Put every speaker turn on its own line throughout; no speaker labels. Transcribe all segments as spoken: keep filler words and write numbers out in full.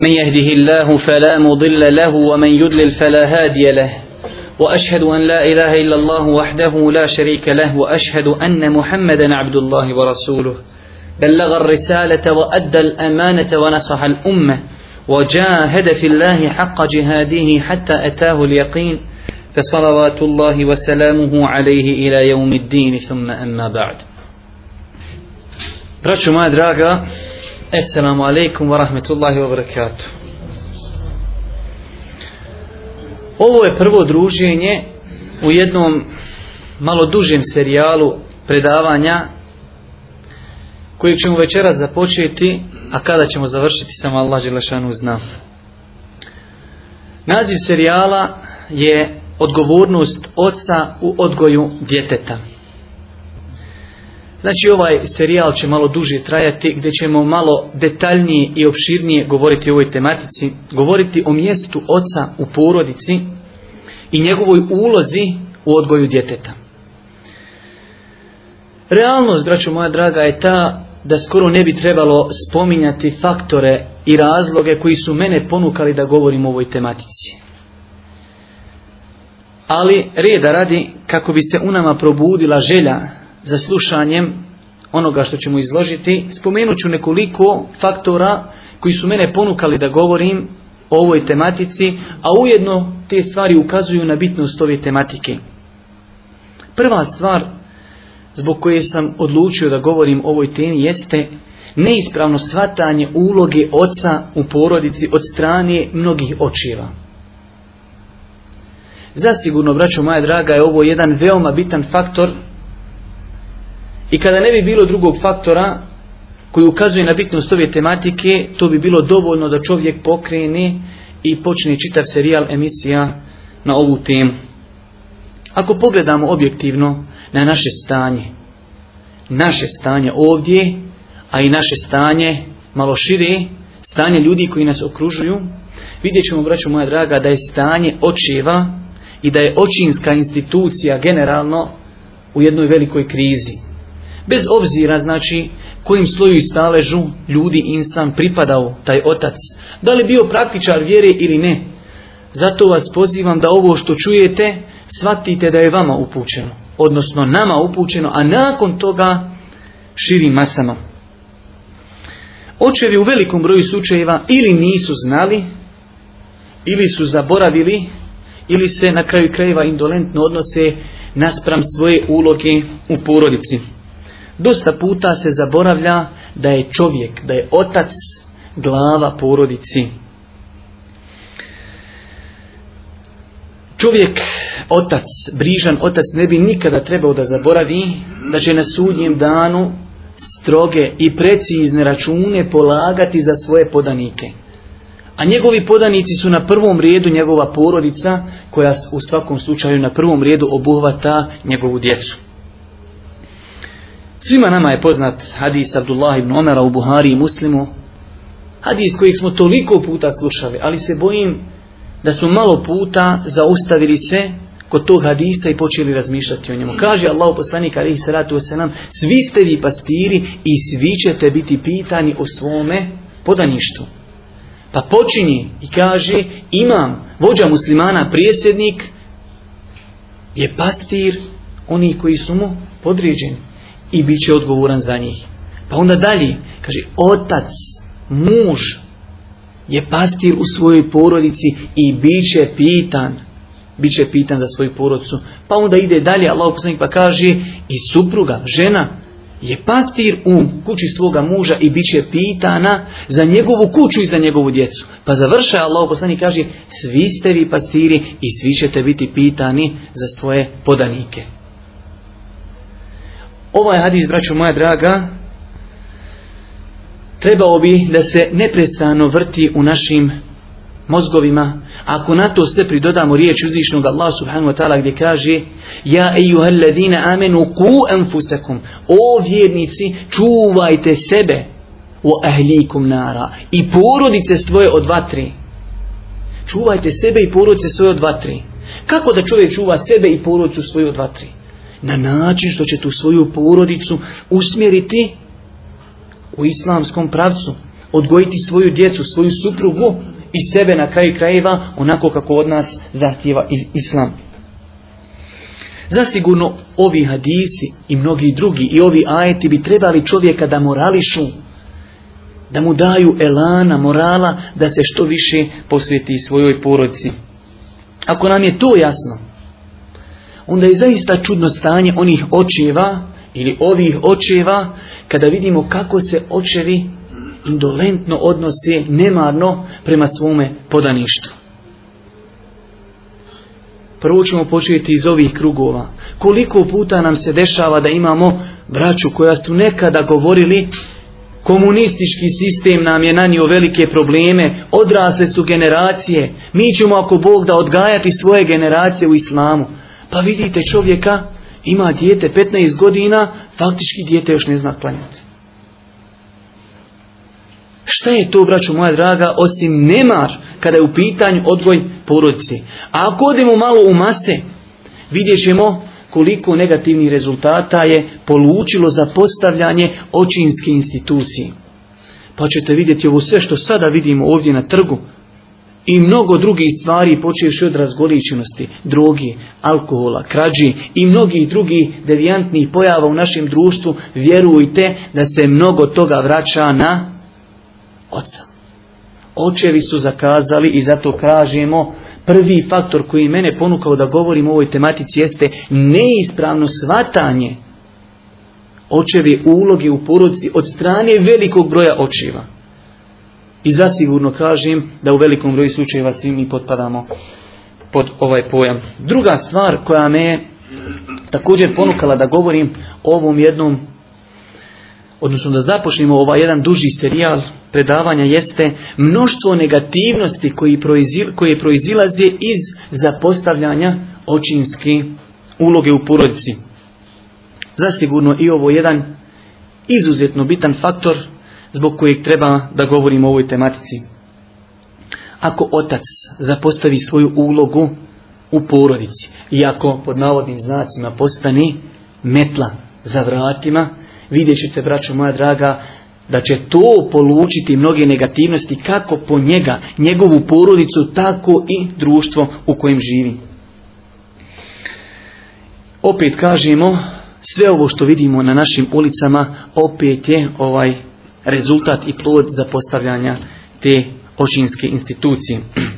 من يهده الله فلا مضل له ومن يضلل فلا هادي له وأشهد أن لا إله إلا الله وحده لا شريك له وأشهد أن محمدا عبد الله ورسوله بلغ الرسالة وأدى الأمانة ونصح الأمة وجاهد في الله حق جهاده حتى أتاه اليقين فصلوات الله وسلامه عليه إلى يوم الدين ثم أما بعد. Braćo moja draga, assalamu alaikum wa rahmetullahi wa barakatuh. Ovo je prvo druženje u jednom malo dužem serijalu predavanja kojeg ćemo večeras započeti, a kada ćemo završiti samo Allah dželešanu zna. Naziv serijala je odgovornost oca u odgoju djeteta. Znači ovaj serijal će malo duže trajati, gdje ćemo malo detaljnije i opširnije govoriti o ovoj tematici, govoriti o mjestu oca u porodici i njegovoj ulozi u odgoju djeteta. Realnost, braćo moja draga, je ta da skoro ne bi trebalo spominjati faktore i razloge koji su mene ponukali da govorim o ovoj tematici. Ali reda radi, kako bi se u nama probudila želja za slušanjem onoga što ćemo izložiti, spomenut ću nekoliko faktora koji su mene ponukali da govorim o ovoj tematici, a ujedno te stvari ukazuju na bitnost ove tematike. Prva stvar zbog koje sam odlučio da govorim o ovoj temi jeste neispravno shvatanje uloge oca u porodici od strane mnogih očeva. Zasigurno, braćo moja draga, je ovo jedan veoma bitan faktor. I kada ne bi bilo drugog faktora koji ukazuje na bitnost ove tematike, to bi bilo dovoljno da čovjek pokrene i počne čitav serijal emisija na ovu temu. Ako pogledamo objektivno na naše stanje, naše stanje ovdje, a i naše stanje malo šire, stanje ljudi koji nas okružuju, vidjet ćemo, braćo moja draga, da je stanje očeva i da je očinska institucija generalno u jednoj velikoj krizi. Bez obzira, znači, kojim sloju i staležu ljudi, insan pripadao taj otac, da li bio praktičar vjere ili ne. Zato vas pozivam da ovo što čujete shvatite da je vama upućeno, odnosno nama upućeno, a nakon toga širim masama. Očevi u velikom broju slučajeva ili nisu znali, ili su zaboravili, ili se na kraju krajeva indolentno odnose naspram svoje uloge u porodici. Dosta puta se zaboravlja da je čovjek, da je otac glava porodici. Čovjek, otac, brižan otac ne bi nikada trebao da zaboravi da će na sudnjem danu stroge i precizne račune polagati za svoje podanike. A njegovi podanici su na prvom redu njegova porodica, koja u svakom slučaju na prvom redu obuhvata njegovu djecu. Svima nama je poznat hadis Abdullah ibn Omara u Buhari i Muslimu, hadis kojeg smo toliko puta slušali, ali se bojim da smo malo puta zaustavili se kod tog hadisa i počeli razmišljati o njemu. Kaže Allahu poslanik alejhi salatu vesselam: svi ste vi pastiri i svi ćete biti pitani o svome podaništvu. Pa počinje i kaže: imam, vođa muslimana, prijesednik je pastir onih koji su mu podređeni i bit će odgovoran za njih. Pa onda dalje kaže: otac, muž je pastir u svojoj porodici i bit će pitan, bit će pitan za svoju porodicu. Pa onda ide dalje Allahov poslanik pa kaže: i supruga, žena je pastir u kući svoga muža i bit će pitana za njegovu kuću i za njegovu djecu. Pa završava Allahov poslanik kaže: svi ste vi pastiri i svi ćete biti pitani za svoje podanike. Ovaj hadis, braćo moja draga, trebao bi da se neprestano vrti u našim mozgovima. Ako na to sve pridodamo riječ uzvišnog Allah subhanahu wa ta'ala gdje kaže: ja ejuhalladina amenu ku anfusakum, o vjernici, čuvajte sebe, wa ahlikum nara, i porodice svoje od vatre. Čuvajte sebe i porodice svoje od vatre. Kako da čovjek čuva sebe i porodicu svoju od vatre? Na način što će tu svoju porodicu usmjeriti u islamskom pravcu, odgojiti svoju djecu, svoju suprugu i sebe na kraju krajeva onako kako od nas zahtijeva islam. Zasigurno ovi hadisi i mnogi drugi i ovi ajeti bi trebali čovjeka da morališu, da mu daju elana, morala, da se što više posveti svojoj porodici. Ako nam je to jasno, onda je zaista čudno stanje onih očeva ili ovih očeva kada vidimo kako se očevi indolentno odnose, nemarno prema svome podaništvu. Prvo ćemo početi iz ovih krugova. Koliko puta nam se dešava da imamo braću koja su nekada govorili komunistički sistem nam je nanio velike probleme, odrasle su generacije, mi ćemo ako Bog da odgajati svoje generacije u islamu. Pa vidite čovjeka, ima dijete petnaest godina, faktički dijete još ne zna klanjati. Šta je to, braćo moja draga, osim nemar kada je u pitanju odgoj porodice? A ako odemo malo u mase, vidjet ćemo koliko negativnih rezultata je polučilo za postavljanje očinske institucije. Pa ćete vidjeti ovo sve što sada vidimo ovdje na trgu i mnogo drugih stvari, počevši od razgoličenosti, droge, alkohola, krađi i mnogih drugih devijantnih pojava u našem društvu. Vjerujte da se mnogo toga vraća na oca. Očevi su zakazali i zato kažemo, prvi faktor koji mene ponukao da govorim o ovoj tematici jeste neispravno shvatanje očevi uloge u porodici od strane velikog broja očeva. I zasigurno kažem da u velikom broju slučajeva svi mi potpadamo pod ovaj pojam. Druga stvar koja me je također ponukala da govorim o ovom jednom, odnosno da započnemo ovaj jedan duži serijal predavanja, jeste mnoštvo negativnosti koji proizil, koje proizilaze iz zapostavljanja očinske uloge u porodici. Zasigurno i ovo je jedan izuzetno bitan faktor zbog kojeg treba da govorimo o ovoj tematici. Ako otac zapostavi svoju ulogu u porodici i ako pod navodnim znacima postane metla za vratima, vidjet ćete, braćo moja draga, da će to polučiti mnoge negativnosti kako po njega, njegovu porodicu, tako i društvo u kojem živi. Opet kažemo, sve ovo što vidimo na našim ulicama opet je ovaj rezultat i plod zapostavljanja te očinske institucije.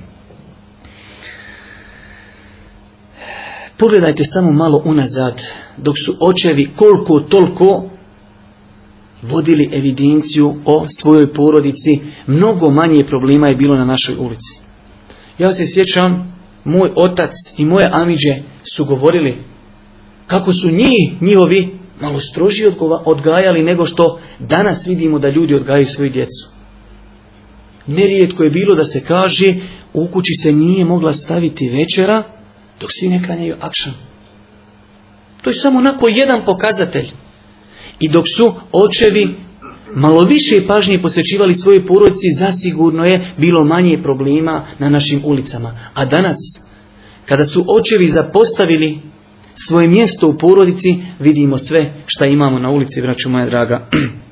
Pogledajte samo malo unazad, dok su očevi koliko toliko vodili evidenciju o svojoj porodici, mnogo manje problema je bilo na našoj ulici. Ja se sjećam, moj otac i moje amidže su govorili kako su njih, njihovi, malo stroži odgajali nego što danas vidimo da ljudi odgajaju svoju djecu. Nerijetko je bilo da se kaže, u kući se nije mogla staviti večera dok svi ne klanjaju akšam. To je samo onako jedan pokazatelj. I dok su očevi malo više pažnje posvećivali svojoj porodici, zasigurno je bilo manje problema na našim ulicama. A danas, kada su očevi zapostavili svoje mjesto u porodici, vidimo sve šta imamo na ulici, braćo moja draga.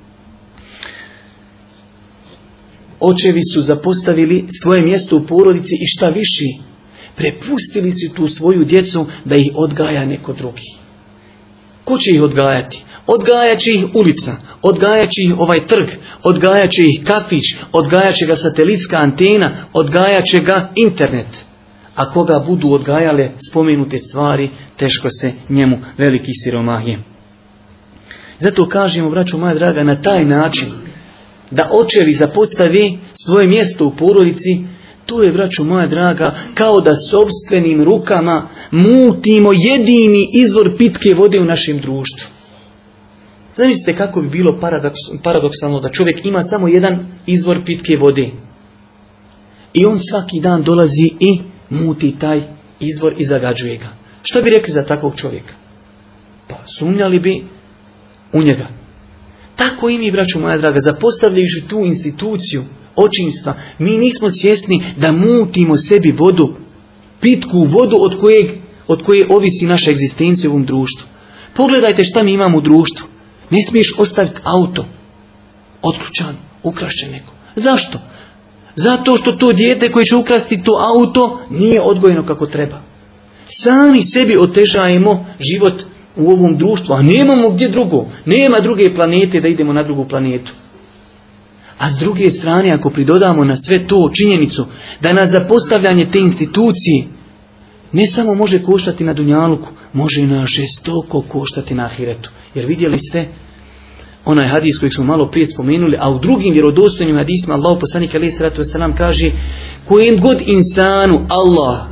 Očevi su zapostavili svoje mjesto u porodici i šta više, prepustili su tu svoju djecu da ih odgaja neko drugi. Ko će ih odgajati? Odgajat će ih ulica, odgajat će ih ovaj trg, odgajat će ih kafić, odgajat će ga satelitska antena, odgajat će ga internet. A koga budu odgajale spomenute stvari, teško se njemu veliki siromah je. Zato kažemo, braćo moja draga, na taj način da očevi zapostavi svoje mjesto u porodici, to je, braćo moja draga, kao da sopstvenim rukama mutimo jedini izvor pitke vode u našem društvu. Zamislite kako bi bilo paradoks, paradoksalno da čovjek ima samo jedan izvor pitke vode. I on svaki dan dolazi i muti taj izvor i zagađuje ga. Što bi rekli za takvog čovjeka? Pa sumnjali bi u njega. Tako i mi, braćo moja draga, zapostavljajući tu instituciju očinstva, mi nismo svjesni da mutimo sebi vodu, pitku vodu od, kojeg, od koje ovisi naša egzistencija u ovom društvu. Pogledajte šta mi imamo u društvu. Ne smiješ ostaviti auto otključan, ukrašćen neko. Zašto? Zato što to dijete koje će ukrasti to auto nije odgojeno kako treba. Sami sebi otežajemo život u ovom društvu, a nemamo gdje drugo. Nema druge planete da idemo na drugu planetu. A s druge strane, ako pridodamo na sve to činjenicu da nas za postavljanje te institucije ne samo može koštati na dunjaluku, može i na žestoko koštati na ahiretu. Jer vidjeli ste onaj hadis koji smo malo prije spomenuli, a u drugim vjerodostojnim hadisima Allah poslanik alejhi selatu vesselam kaže: kojem god insanu Allah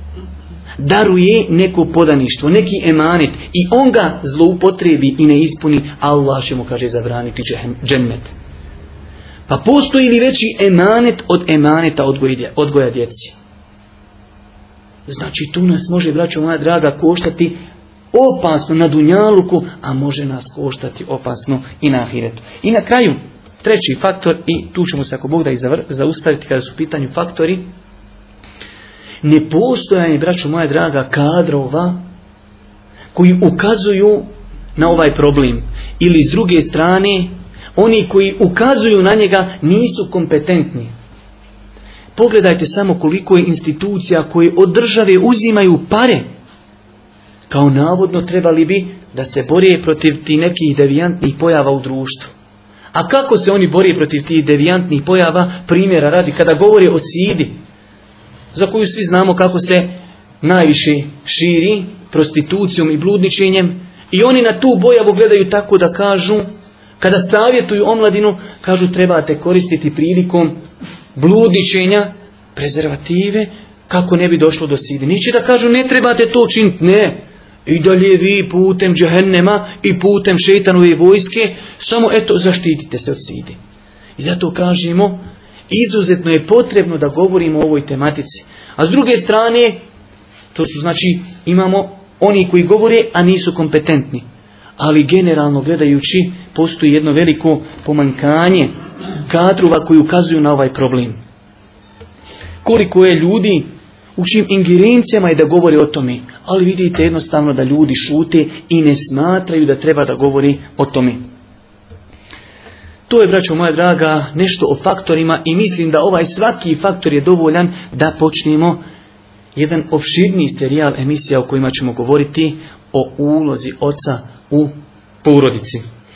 daruje neko podaništvo, neki emanet i on ga zloupotrebi i ne ispuni, Allah će mu, kaže, zabraniti džennet. Pa postoji li veći emanet od emaneta odgoja, odgoja djeci? Znači tu nas može, braćo moja draga, koštati opasno na dunjaluku, a može nas koštati opasno i na ahiretu. I na kraju, treći faktor, i tu ćemo se ako Bog da i zaustaviti kada su u pitanju faktori, nepostojanje, braćo moja draga, kadrova koji ukazuju na ovaj problem. Ili s druge strane, oni koji ukazuju na njega nisu kompetentni. Pogledajte samo koliko je institucija koje od države uzimaju pare. Kao navodno trebali bi da se bore protiv tih nekih devijantnih pojava u društvu. A kako se oni bore protiv tih devijantnih pojava? Primjera radi, kada govore o sidi, za koju svi znamo kako se najviše širi prostitucijom i bludničenjem, i oni na tu pojavu gledaju tako da kažu, kada savjetuju omladinu, kažu trebate koristiti prilikom bludničenja prezervative kako ne bi došlo do sidi. Neće da kažu ne trebate to činiti, ne. I dalje vi putem džehennema i putem šejtanove vojske samo eto zaštitite se od sidi. I zato kažemo, izuzetno je potrebno da govorimo o ovoj tematici. A s druge strane, to su znači, imamo oni koji govore, a nisu kompetentni. Ali generalno gledajući, postoji jedno veliko pomanjkanje kadrova koji ukazuju na ovaj problem. Koliko je ljudi u čim ingerencijama je da govore o tome, ali vidite jednostavno da ljudi šute i ne smatraju da treba da govori o tome. To je, braćo moja draga, nešto o faktorima i mislim da ovaj svaki faktor je dovoljan da počnemo jedan opširniji serijal emisija u kojima ćemo govoriti o ulozi oca u porodici.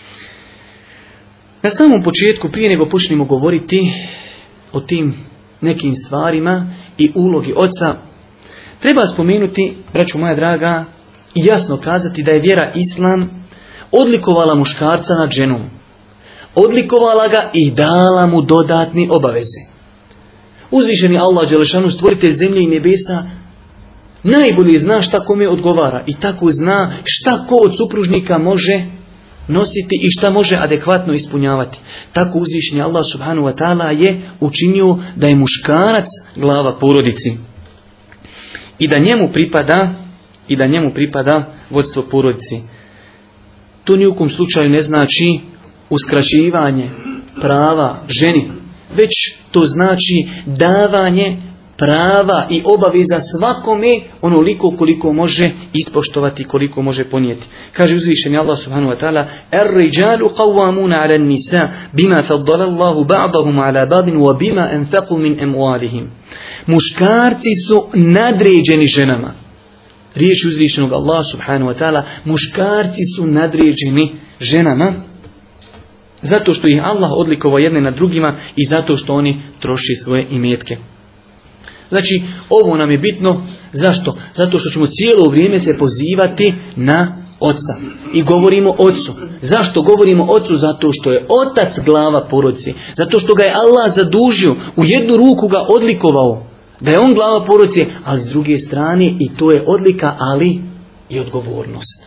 Na samom početku, prije nego počnemo govoriti o tim nekim stvarima i ulogi oca, treba spomenuti, braćo moja draga, i jasno kazati da je vjera Islam odlikovala muškarca nad ženom. Odlikovala ga i dala mu dodatne obaveze. Uzvišeni Allah dželešanu, stvoritelj zemlje i nebesa, najbolje zna šta kome odgovara i tako zna šta ko od supružnika može nositi i šta može adekvatno ispunjavati. Tako uzvišeni Allah subhanahu wa ta'ala je učinio da je muškarac glava porodici i da njemu pripada i da njemu pripada vodstvo porodici. To ni u kom slučaju ne znači uskraćivanje prava ženi, već to znači davanje prava i obaveza svakome onoliko koliko može ispoštovati, koliko može ponijeti. Kaže uzvišeni Allah subhanahu wa ta'ala: "Ar-rijalu qawwamuna 'ala an-nisa bima faddala Allahu ba'dahum 'ala ba'din wa bima anfaqu min amwalihim." Muškarci su nadređeni ženama. Riječ uzvišenog Allah subhanahu wa ta'ala, muškarci su nadređeni ženama zato što ih Allah odlikovao jedne na drugima i zato što oni troši svoje imetke. Znači, ovo nam je bitno. Zašto? Zato što ćemo cijelo vrijeme se pozivati na oca. I govorimo ocu. Zašto govorimo ocu? Zato što je otac glava porodice. Zato što ga je Allah zadužio. U jednu ruku ga odlikovao. Da je on glava porodice, ali s druge strane i to je odlika, ali i odgovornost.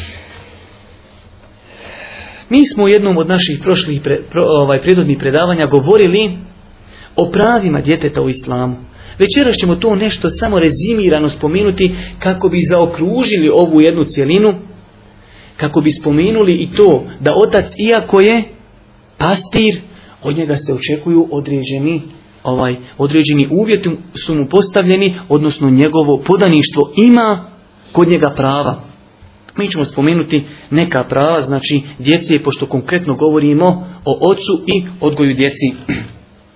Mi smo u jednom od naših prošlih pre, pro, ovaj, prijedodnih predavanja govorili o pravima djeteta u islamu. Večeras ćemo to nešto samo rezimirano spomenuti kako bi zaokružili ovu jednu cjelinu, kako bi spomenuli i to da otac, iako je pastir, od njega se očekuju određeni, ovaj, određeni uvjeti su mu postavljeni, odnosno njegovo podaništvo ima kod njega prava. Mi ćemo spomenuti neka prava, znači djece, pošto konkretno govorimo o ocu i odgoju djeci.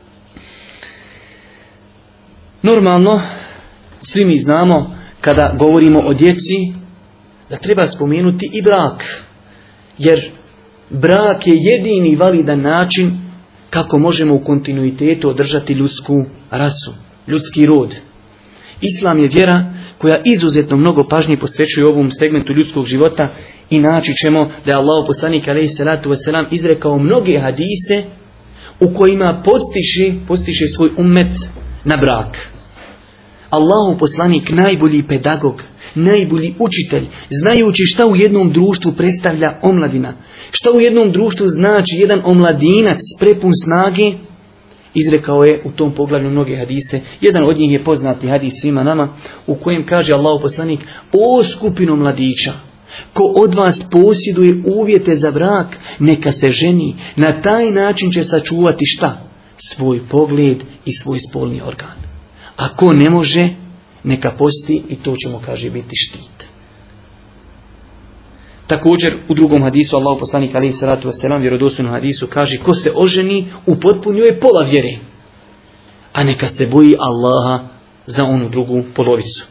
Normalno, svi mi znamo kada govorimo o djeci da treba spomenuti i brak. Jer brak je jedini validan način kako možemo u kontinuitetu održati ljudsku rasu, ljudski rod. Islam je vjera koja izuzetno mnogo pažnje posvećuje ovom segmentu ljudskog života i naći ćemo da je Allahov poslanik alejhi salatu vesselam izrekao mnoge hadise u kojima podstiče, podstiče svoj ummet na brak. Allahov poslanik najbolji pedagog, najbolji učitelj, znajući šta u jednom društvu predstavlja omladina, šta u jednom društvu znači jedan omladinac prepun snage, izrekao je u tom poglavlju mnoge hadise. Jedan od njih je poznati hadis svima nama u kojem kaže Allahov poslanik: o skupino mladića, ko od vas posjeduje uvjete za brak, neka se ženi, na taj način će sačuvati šta? Svoj pogled i svoj spolni organ. Ako ne može, neka posti i to ćemo, kaže, biti štit. Također u drugom hadisu Allahov poslanik alejhi salatu vesselam, vjerodostojnom hadisu, kaže: ko se oženi, upotpunio je pola vjere, a neka se boji Allaha za onu drugu polovicu.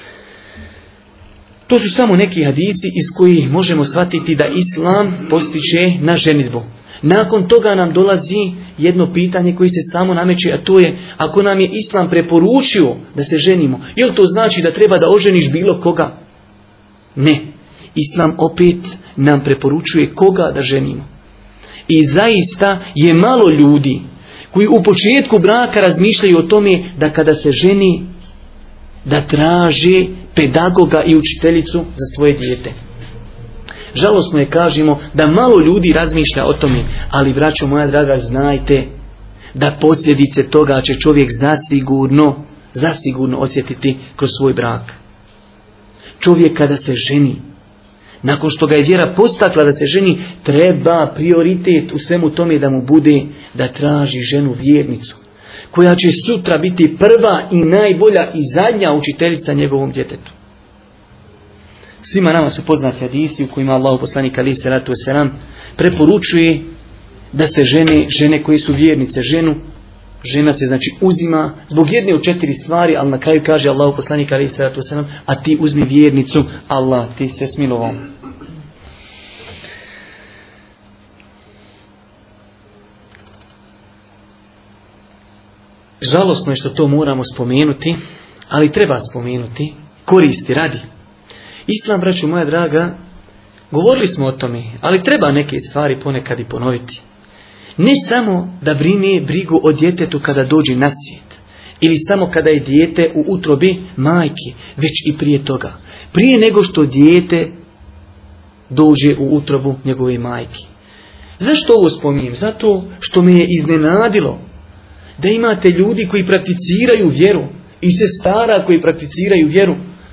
To su samo neki hadisi iz kojih možemo shvatiti da Islam postiče na ženidbu. Nakon toga nam dolazi jedno pitanje koje se samo nameće, a to je: ako nam je Islam preporučio da se ženimo, je li to znači da treba da oženiš bilo koga? Ne. Islam opet nam preporučuje koga da ženimo. I zaista je malo ljudi koji u početku braka razmišljaju o tome da kada se ženi, da traže pedagoga i učiteljicu za svoje dijete. Žalosno je, kažemo, da malo ljudi razmišlja o tome, ali, braćo moja draga, znajte da posljedice toga će čovjek zasigurno, zasigurno osjetiti kroz svoj brak. Čovjek kada se ženi, nakon što ga je vjera postakla da se ženi, treba prioritet u svemu tome da mu bude da traži ženu vjernicu, koja će sutra biti prva i najbolja i zadnja učiteljica njegovom djetetu. Svima nama su poznati hadisi u kojima Allahov poslanik alejhi salatu vesselam preporučuje da se žene, žene koje su vjernice, ženu, žena se znači uzima zbog jedne od četiri stvari, ali na kraju kaže Allahov poslanik alejhi salatu vesselam: a ti uzmi vjernicu, Allah ti se smilovao. Žalosno je što to moramo spomenuti, ali treba spomenuti, koristi radi. Islam, braćo moja draga, govorili smo o tome, ali treba neke stvari ponekad i ponoviti. Ne samo da brine brigu o djetetu kada dođe na svijet, ili samo kada je dijete u utrobi majke, već i prije toga. Prije nego što dijete dođe u utrobu njegove majke. Zašto ovo spominjem? Zato što me je iznenadilo da imate ljudi koji prakticiraju vjeru i sestara koji prakticiraju vjeru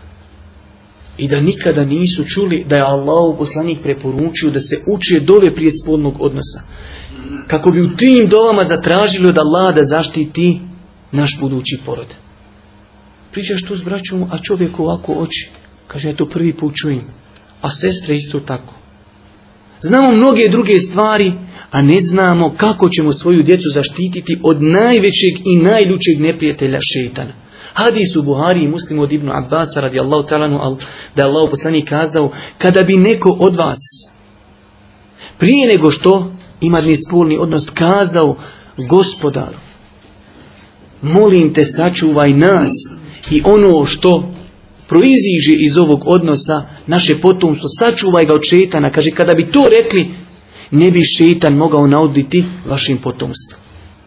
i da nikada nisu čuli da je Allahov poslanik preporučio da se uče dove prije spolnog odnosa, kako bi u tim dovama zatražili od Allaha da zaštiti naš budući porod. Pričaš tu s braćom, a čovjek ovako oči, kaže: ja to prvi put čujem, a sestre isto tako. Znamo mnoge druge stvari, a ne znamo kako ćemo svoju djecu zaštititi od najvećeg i najljučeg neprijatelja, šejtana. Hadis u Buhari i Muslimu od Ibnu Abbasa radijallahu ta'ala, da je Allahov poslanik kazao: kada bi neko od vas prije nego što ima spolni odnos kazao: Gospodaru, molim te, sačuvaj nas i ono što proiziđe iz ovog odnosa, naše potomstvo, sačuvaj ga od šejtana. Kaže, kada bi to rekli, ne bi šejtan mogao nauditi vašim potomstvom.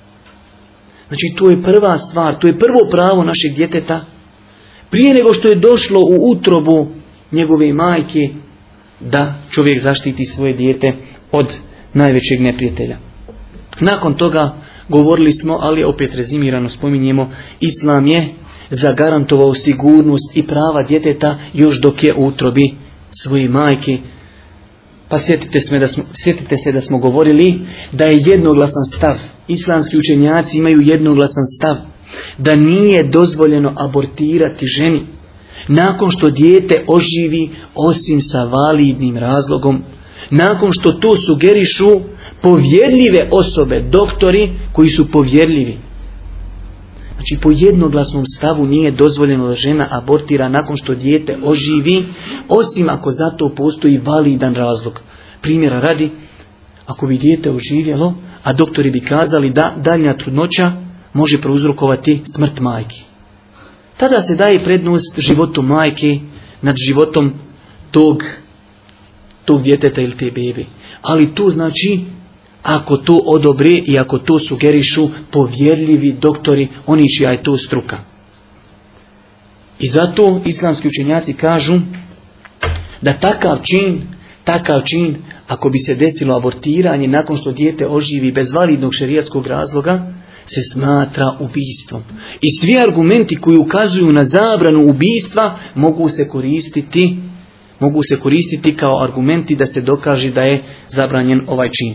Znači, to je prva stvar, to je prvo pravo našeg djeteta. Prije nego što je došlo u utrobu njegove majke, da čovjek zaštiti svoje dijete od najvećeg neprijatelja. Nakon toga govorili smo, ali opet rezimirano spominjemo, Islam je zagarantovao sigurnost i prava djeteta još dok je u utrobi svoje majke. Pa sjetite se, da smo, sjetite se da smo govorili da je jednoglasan stav. Islamski učenjaci imaju jednoglasan stav da nije dozvoljeno abortirati ženi nakon što dijete oživi, osim sa validnim razlogom. Nakon što to sugerišu povjerljive osobe, doktori koji su povjerljivi. Znači po jednoglasnom stavu nije dozvoljeno da žena abortira nakon što dijete oživi, osim ako za to postoji validan razlog. Primjera radi, ako bi dijete oživjelo, a doktori bi kazali da daljnja trudnoća može prouzrokovati smrt majke. Tada se daje prednost životu majke nad životom tog, tog djeteta ili te bebe. Ali to znači, ako to odobre i ako to sugerišu povjerljivi doktori, oni čija je to struka. I zato islamski učenjaci kažu da takav čin, takav čin, ako bi se desilo abortiranje nakon što dijete oživi bez validnog šerijatskog razloga, se smatra ubijstvom. I svi argumenti koji ukazuju na zabranu ubijstva mogu se koristiti, mogu se koristiti kao argumenti da se dokaže da je zabranjen ovaj čin.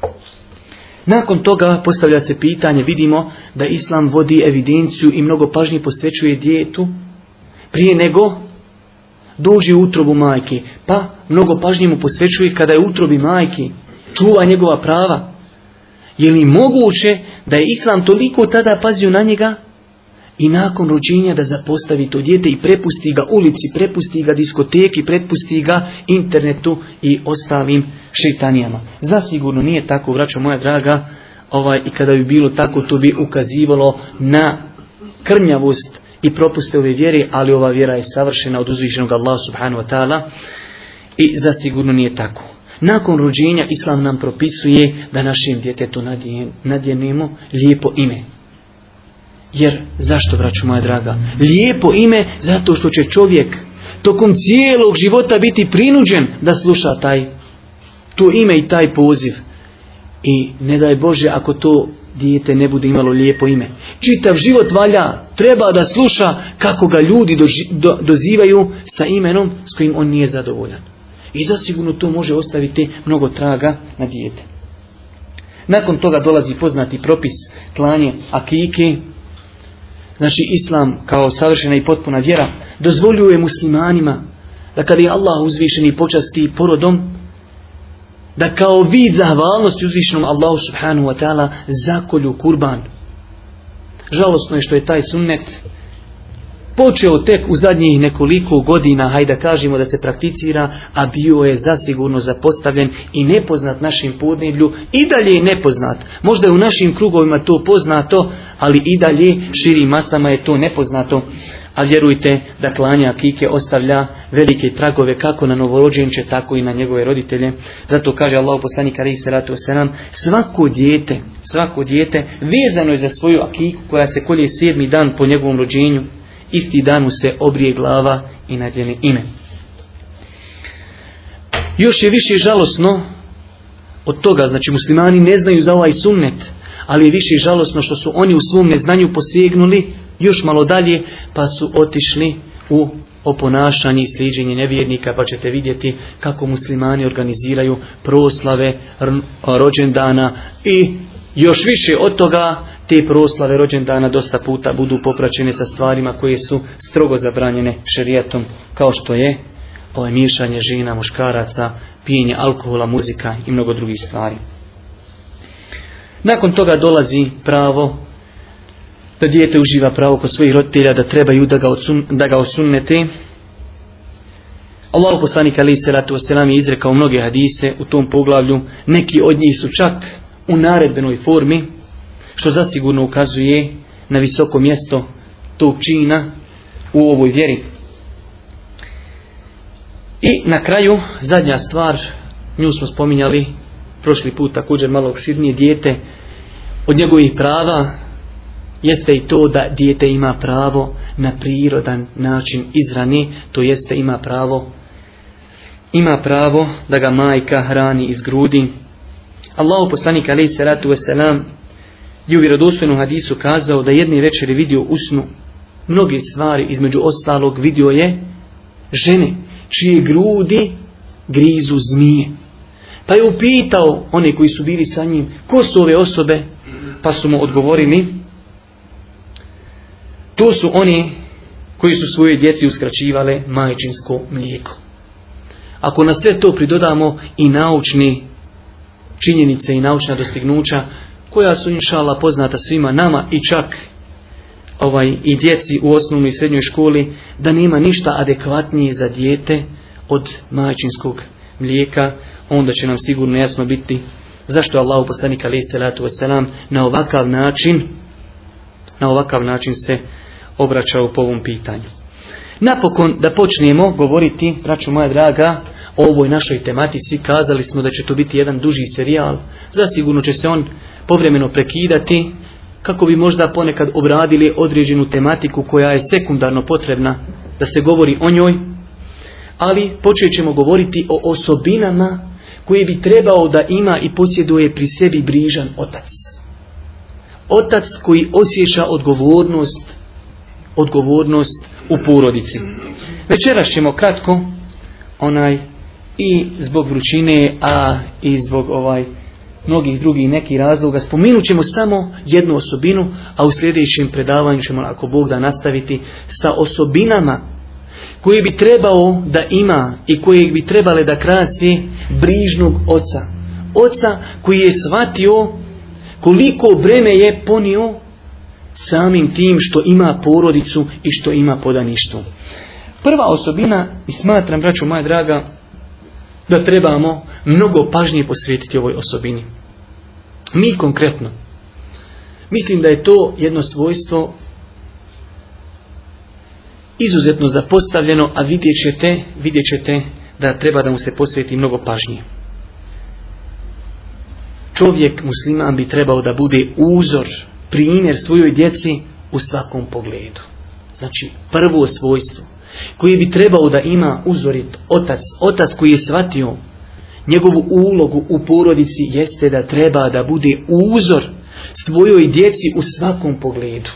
Nakon toga postavlja se pitanje, vidimo da Islam vodi evidenciju i mnogo pažnje posvećuje djetetu prije nego dođe u utrobu majke. Pa mnogo pažnje mu posvećuje kada je u utrobi majke, čuva njegova prava. Je li moguće da je Islam toliko tada pazio na njega i nakon rođenja da zapostavi to dijete i prepusti ga ulici, prepusti ga diskoteki, prepusti ga internetu i ostalim šeitanijama? Zasigurno nije tako, braćo moja draga, ovaj, i kada bi bilo tako, to bi ukazivalo na krnjavost i propuste ove vjere, ali ova vjera je savršena od uzvišenog Allaha subhanahu wa ta'ala i zasigurno nije tako. Nakon rođenja Islam nam propisuje da našem djetetu nadjenemo lijepo ime. Jer, zašto, braćo moja draga? Lijepo ime zato što će čovjek tokom cijelog života biti prinuđen da sluša taj, to ime i taj poziv. I ne daj Bože ako to dijete ne bude imalo lijepo ime. Čitav život valja, treba da sluša kako ga ljudi doži, do, dozivaju sa imenom s kojim on nije zadovoljan. I zasigurno to može ostaviti mnogo traga na dijete. Nakon toga dolazi poznati propis klanje akike. Znači Islam kao savršena i potpuna vjera dozvoljuje muslimanima da kada je Allah uzvišeni počasti porodom, da kao vid zahvalnosti uzvišenom Allahu subhanahu wa ta'ala zakolju kurban. Žalosno je što je taj sunnet počeo tek u zadnjih nekoliko godina, hajde da kažemo da se prakticira, a bio je zasigurno zapostavljen i nepoznat našim podneblju, i dalje je nepoznat. Možda je u našim krugovima to poznato, ali i dalje širim masama je to nepoznato. A vjerujte da klanje akike ostavlja velike tragove kako na novorođenče, tako i na njegove roditelje. Zato kaže Allahu poslanik alejhi selatu vesselam, svako dijete, svako dijete vezano je za svoju akiku koja se kolje sedmi dan po njegovom rođenju. Isti dan mu se obrije glava i nadjene ime. Još je više žalosno od toga, znači muslimani ne znaju za ovaj sunnet, ali je više žalosno što su oni u svom neznanju posegnuli još malo dalje, pa su otišli u oponašanje i sliđenje nevjernika, pa ćete vidjeti kako muslimani organiziraju proslave rođendana i još više od toga, te proslave rođendana dosta puta budu popraćene sa stvarima koje su strogo zabranjene šerijatom, kao što je ovo miješanje žena, muškaraca, pijenje alkohola, muzika i mnogo drugih stvari. Nakon toga dolazi pravo da dijete uživa pravo kod svojih roditelja, da trebaju da ga, odsun, da ga osunnete. Allahu poslanik alejhi selatu vesselam je izrekao mnoge hadise u tom poglavlju, neki od njih su čak u naredbenoj formi, što zasigurno ukazuje na visoko mjesto tog čina u ovoj vjeri. I na kraju, zadnja stvar, nju smo spominjali prošli put također malo opširnije, dijete, od njegovih prava jeste i to da dijete ima pravo na prirodan način izrane, to jeste ima pravo ima pravo da ga majka hrani iz grudi. Allahu poslanik alejhi selatu vesselam je u vjerodostojnom hadisu kazao da jedne večeri vidio u snu mnoge stvari, između ostalog vidio je žene čije grudi grizu zmije. Pa je upitao one koji su bili sa njim, ko su ove osobe? Pa su mu odgovorili, to su oni koji su svoje djeci uskraćivale majčinsko mlijeko. Ako na sve to pridodamo i naučne činjenice i naučna dostignuća, koja su inša Allah poznata svima nama i čak ovaj, i djeci u osnovnoj i srednjoj školi da nema ništa adekvatnije za dijete od majčinskog mlijeka, onda će nam sigurno jasno biti zašto je Allahu poslanik alejhi selatu vesselam na ovakav način na ovakav način se obraćao po ovom pitanju. Napokon da počnemo govoriti, braćo moja draga, o ovoj našoj tematici. Kazali smo da će to biti jedan duži serijal, zasigurno će se on povremeno prekidati kako bi možda ponekad obradili određenu tematiku koja je sekundarno potrebna da se govori o njoj, ali počet ćemo govoriti o osobinama koje bi trebao da ima i posjeduje pri sebi brižan otac. Otac koji osjeća odgovornost, odgovornost u porodici. Večeras ćemo kratko, onaj, i zbog vrućine, a i zbog ovaj mnogih drugih nekih razloga, spomenut ćemo samo jednu osobinu, a u sljedećem predavanju ćemo, ako Bog da, nastaviti sa osobinama koje bi trebao da ima i koje bi trebale da krasi brižnog oca. Oca koji je shvatio koliko breme je ponio samim tim što ima porodicu i što ima podaništvo. Prva osobina, i smatram, braćo moja draga, da trebamo mnogo pažnje posvetiti ovoj osobini. Mi konkretno, mislim da je to jedno svojstvo izuzetno zapostavljeno, a vidjet ćete, vidjet ćete da treba da mu se posveti mnogo pažnje. Čovjek musliman bi trebao da bude uzor, primjer svojoj djeci u svakom pogledu. Znači, prvo svojstvo koje bi trebao da ima uzorit otac, otac koji je shvatio njegovu ulogu u porodici, jeste da treba da bude uzor svojoj djeci u svakom pogledu.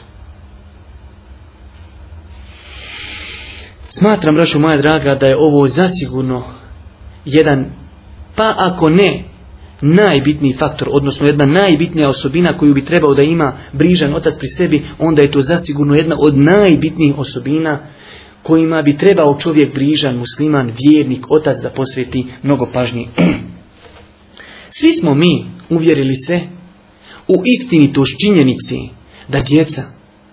Smatram, braćo moja draga, da je ovo zasigurno jedan, pa ako ne najbitniji faktor, odnosno jedna najbitnija osobina koju bi trebao da ima brižan otac pri sebi, onda je to zasigurno jedna od najbitnijih osobina kojima bi trebao čovjek brižan, musliman, vjernik, otac da posveti mnogo pažnje. Svi smo mi uvjerili se u istinitost činjenici da djeca,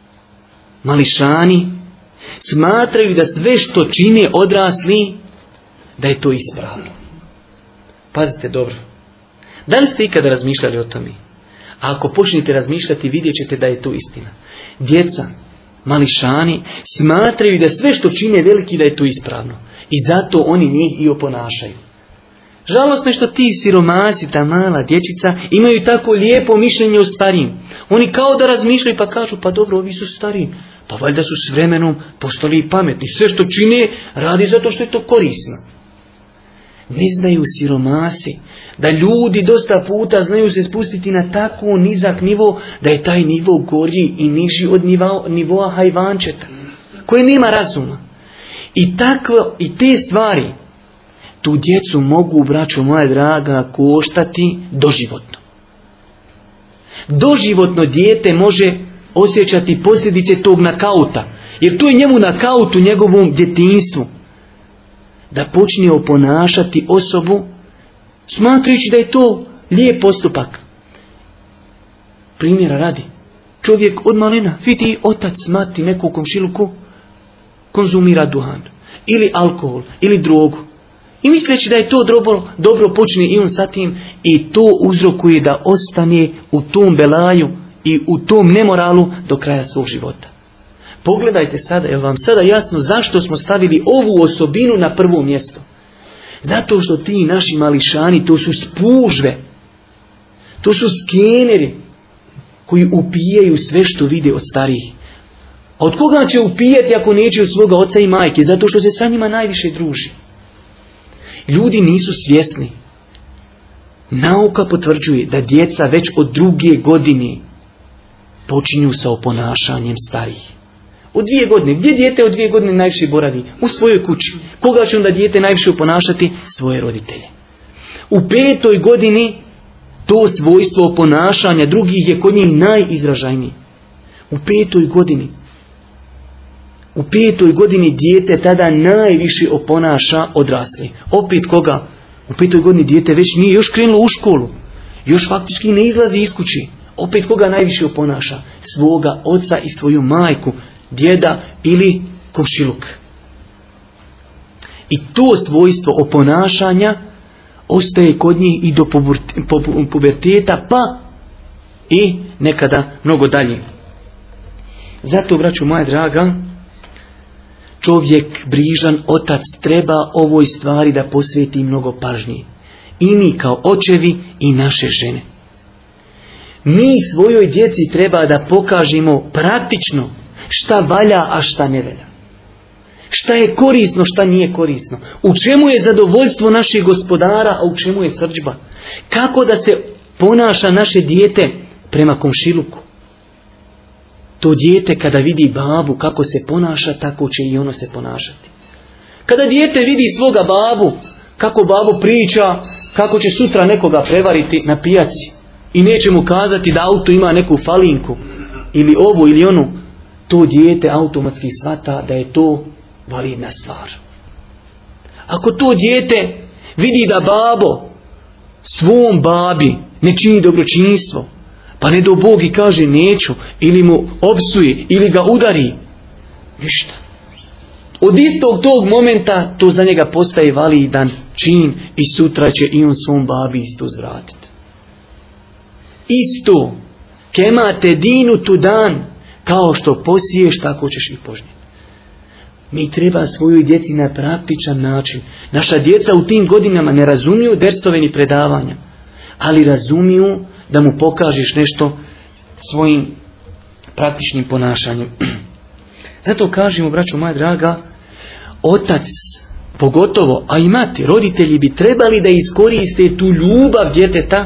mališani, smatraju da sve što čine odrasli, da je to ispravno. Pazite dobro. Da li ste ikada razmišljali o tome? A ako počnete razmišljati, vidjet ćete da je to istina. Djeca, mališani, smatraju da sve što čine veliki, da je to ispravno. I zato oni njih i oponašaju. Žalostno je što ti siromasi, ta mala dječica, imaju tako lijepo mišljenje o starijim. Oni kao da razmišljaju pa kažu, pa dobro, ovi su stariji. Pa valjda su s vremenom postali i pametni. Sve što čine radi zato što je to korisno. Ne znaju siromasi da ljudi dosta puta znaju se spustiti na tako nizak nivo da je taj nivo gorji i niži od nivoa, nivoa hajvančeta koje nema razuma. I, takvo, i te stvari tu djecu mogu, braćo moja draga, koštati doživotno. Doživotno dijete može osjećati posljedice tog nakauta, jer to je njemu nakaut u njegovom djetinjstvu. Da počne oponašati osobu smatrajući da je to lijep postupak. Primjera radi. Čovjek od malena vidi otac, mati, neku komšiluku konzumira duhan ili alkohol ili drogu. I misleći da je to dobro, dobro počne i on sa tim, i to uzrokuje da ostane u tom belaju i u tom nemoralu do kraja svog života. Pogledajte sada, je vam sada jasno zašto smo stavili ovu osobinu na prvo mjesto? Zato što ti naši mališani, to su spužve, to su skeneri koji upijaju sve što vide od starijih. A od koga će upijati ako neće od svoga oca i majke? Zato što se sa njima najviše druži. Ljudi nisu svjesni. Nauka potvrđuje da djeca već od druge godine počinju sa oponašanjem starijih. Od dvije godine. Gdje dijete od dvije godine najviše boravi? U svojoj kući. Koga će onda dijete najviše oponašati? Svoje roditelje. U petoj godini to svojstvo oponašanja drugih je kod njih najizražajnije. U petoj godini. U petoj godini dijete tada najviše oponaša odrasli. Opet koga? U petoj godini dijete već nije još krenulo u školu. Još faktički ne izlazi iz kući. Opet koga najviše oponaša? svoga oca i svoju majku, djeda ili komšiluk. I to svojstvo oponašanja ostaje kod njih i do puberteta, pa i nekada mnogo dalje. Zato, braćo moja draga, čovjek, brižan otac, treba ovoj stvari da posveti mnogo pažnje. I mi kao očevi i naše žene. Mi svojoj djeci treba da pokažemo praktično šta valja, a šta ne valja. Šta je korisno, šta nije korisno. U čemu je zadovoljstvo naših gospodara, a u čemu je srdžba. Kako da se ponaša naše dijete prema komšiluku. To dijete kada vidi babu kako se ponaša, tako će i ono se ponašati. Kada dijete vidi svoga babu, kako babu priča, kako će sutra nekoga prevariti na pijaci i neće mu kazati da auto ima neku falinku ili ovu ili onu, to dijete automatski shvata da je to validna stvar. Ako to dijete vidi da babo svom babi ne čini dobročinstvo, pa ne do Bog i kaže neću, ili mu opsuje, ili ga udari, ništa. Od istog tog momenta to za njega postaje validan čin i sutra će i on svom babi isto zvratiti. Isto, kemate dinu tu dan, kao što posiješ, tako ćeš i požnjeti. Mi treba svojoj djeci na praktičan način. Naša djeca u tim godinama ne razumiju dersove ni predavanja, ali razumiju da mu pokažeš nešto svojim praktičnim ponašanjem. Zato kažemo, braćo moja draga, otac, pogotovo, a i mati, roditelji bi trebali da iskoriste tu ljubav djeteta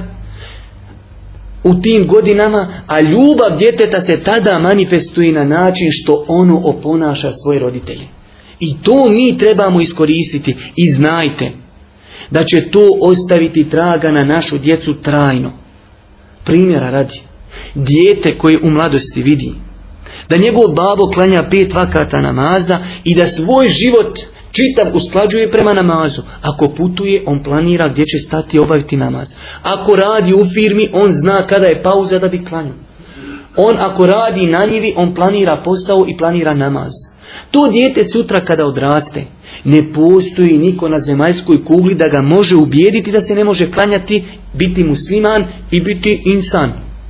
u tim godinama, a ljubav djeteta se tada manifestuje na način što ono oponaša svoje roditelje. I to mi trebamo iskoristiti i znajte da će to ostaviti traga na našu djecu trajno. Primjera radi, dijete koje u mladosti vidi da njegov babo klanja pet vakata namaza i da svoj život čitav usklađuje prema namazu. Ako putuje, on planira gdje će stati obaviti namaz. Ako radi u firmi, on zna kada je pauza da bi klanjao. On ako radi na njivi, on planira posao i planira namaz. To dijete sutra kada odraste, ne postoji niko na zemaljskoj kugli da ga može ubijediti da se ne može klanjati, biti musliman i biti insan.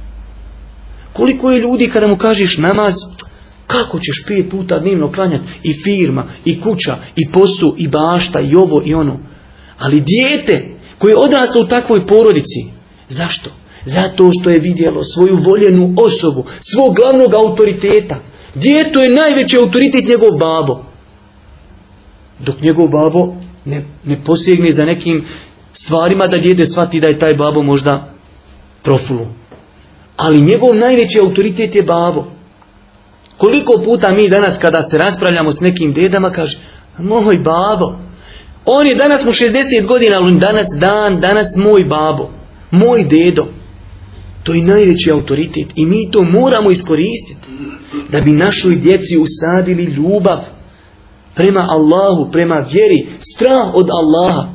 Koliko je ljudi kada mu kažeš namaz, kako ćeš pet puta dnevno klanjati, i firma, i kuća, i posao, i bašta, i ovo, i ono. Ali dijete koje je odraslo u takvoj porodici, zašto? Zato što je vidjelo svoju voljenu osobu, svog glavnog autoriteta. Dijete je najveći autoritet njegov babo. Dok njegov babo ne, ne posegne za nekim stvarima da dijete shvati da je taj babo možda profulu. Ali njegov najveći autoritet je babo. Koliko puta mi danas kada se raspravljamo s nekim dedama kaže, moj babo, on je danas mu šezdeset godina, ali danas dan, danas moj babo, moj dedo. To je najveći autoritet i mi to moramo iskoristiti da bi našoj djeci usadili ljubav prema Allahu, prema vjeri, strah od Allaha.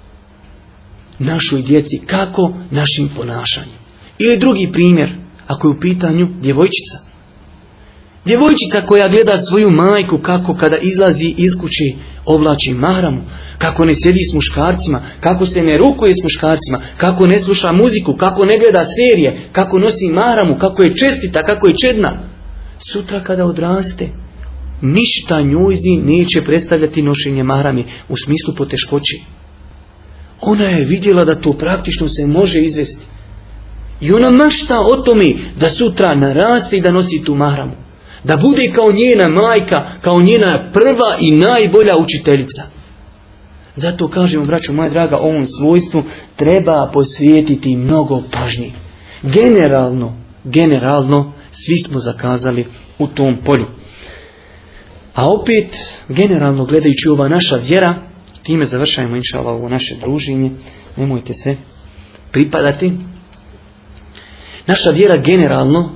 Našoj djeci kako? Našim ponašanjem. Ili drugi primjer, ako je u pitanju djevojčica. Djevojčica koja gleda svoju majku kako kada izlazi iz kuće oblači mahramu, kako ne sjedi s muškarcima, kako se ne rukuje s muškarcima, kako ne sluša muziku, kako ne gleda serije, kako nosi mahramu, kako je čestita, kako je čedna. Sutra kada odraste, ništa njojzi neće predstavljati nošenje mahrame u smislu poteškoći. Ona je vidjela da to praktično se može izvesti. I ona mašta o tome da sutra naraste i da nosi tu mahramu. Da bude kao njena majka, kao njena prva i najbolja učiteljica. Zato kažemo, braćo moja draga, ovom svojstvu treba posvijetiti mnogo pažnje. Generalno, generalno, svi smo zakazali u tom polju. A opet, generalno gledajući ova naša vjera, time završajmo inša Allah ovo naše druženje, nemojte se pripadati. Naša vjera generalno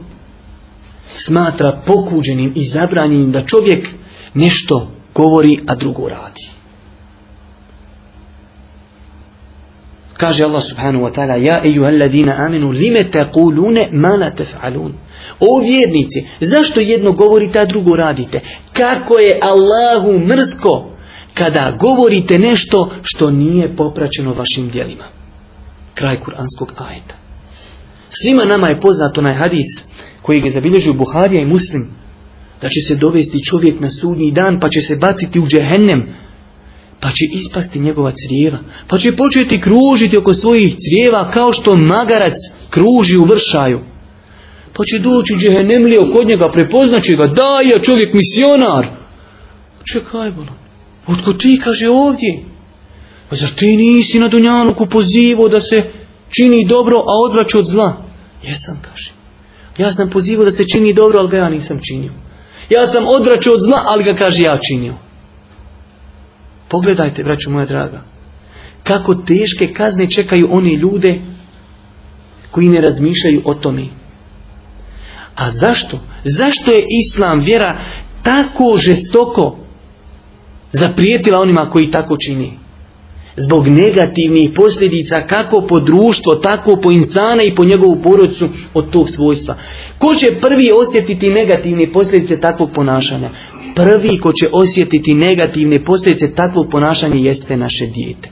smatra pokuđenim i zabranjenim da čovjek nešto govori, a drugo radi. Kaže Allah subhanahu wa ta'ala: Ja ejuhalladina amenu lime taqulune ma la tef'alun. O vjernici, zašto jedno govorite, a drugo radite? Kako je Allahu mrsko kada govorite nešto što nije popraćeno vašim djelima. Kraj kuranskog ajeta. Svima nama je poznat onaj hadis koji je zabilježio Buharija i Muslim, da će se dovesti čovjek na sudnji dan, pa će se baciti u džehennem, pa će ispasti njegova crijeva, pa će početi kružiti oko svojih crijeva kao što magarac kruži u vršaju. Pa će doći džehennemlije kod njega, prepoznaće ga: da, je čovjek misionar. Čekaj, bolan, otko ti, kaže, ovdje? Pa zar ti nisi na dunjaluku pozivao da se čini dobro, a odvraća od zla? Jesam, kaže. Ja sam pozivao da se čini dobro, ali ga ja nisam činio. Ja sam odvraćao od zla, ali ga, kaže, ja činio. Pogledajte, braćo moja draga, kako teške kazne čekaju oni ljude koji ne razmišljaju o tome. A zašto? Zašto je Islam, vjera, tako žestoko zaprijetila onima koji tako čini? Zbog negativnih posljedica kako po društvo, tako po insana i po njegovu porodicu od tog svojstva. Ko će prvi osjetiti negativne posljedice takvog ponašanja? Prvi ko će osjetiti negativne posljedice takvog ponašanja jeste naše dijete.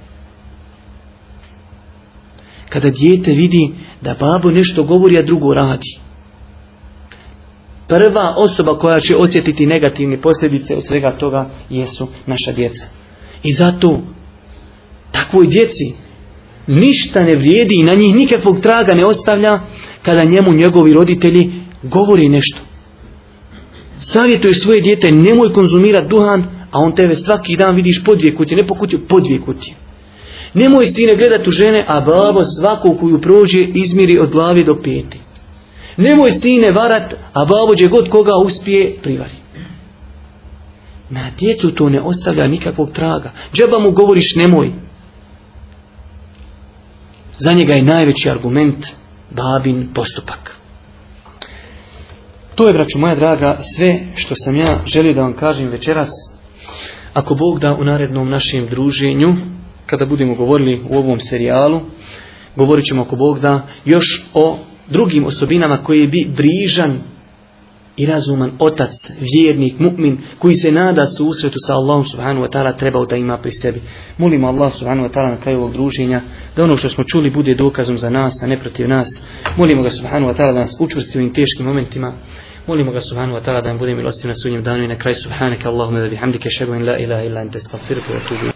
Kada dijete vidi da babo nešto govori, a drugo radi, prva osoba koja će osjetiti negativne posljedice od svega toga jesu naša djeca. I zato takvoj djeci ništa ne vrijedi i na njih nikakvog traga ne ostavlja kada njemu njegovi roditelji govori nešto. Savjetuje svoje dijete: nemoj konzumirati duhan, a on tebe svaki dan vidiš po dvije kutije, ne po kutiju, po dvije kutije. Nemoj sine gledati u žene, a babo svaku koju prođe izmiri od glavi do peti. Nemoj sine varat, a babo gdje god koga uspije privari. Na djecu to ne ostavlja nikakvog traga. Džaba mu govoriš nemoj. Za njega je najveći argument babin postupak. To je, braćo moja draga, sve što sam ja želio da vam kažem večeras. Ako Bog da, u narednom našem druženju, kada budemo govorili u ovom serijalu, govorit ćemo, ako Bog da, još o drugim osobinama koje bi brižan i razuman otac, vjernik, mu'min, koji se nada susretu sa Allahom subhanahu wa ta'ala, trebao da ima pri sebi. Molimo Allah subhanahu wa ta'ala na kraju ovog druženja da ono što smo čuli bude dokazom za nas, a ne protiv nas. Molimo ga subhanahu wa ta'ala da nas učvrsti u ovim teškim momentima. Molimo ga subhanahu wa ta'ala da nam bude milostiv na sudnjem danu i na kraju subhanaka Allahumma wa bihamdika ashhadu an la ilaha illa anta astaghfiruka wa atubu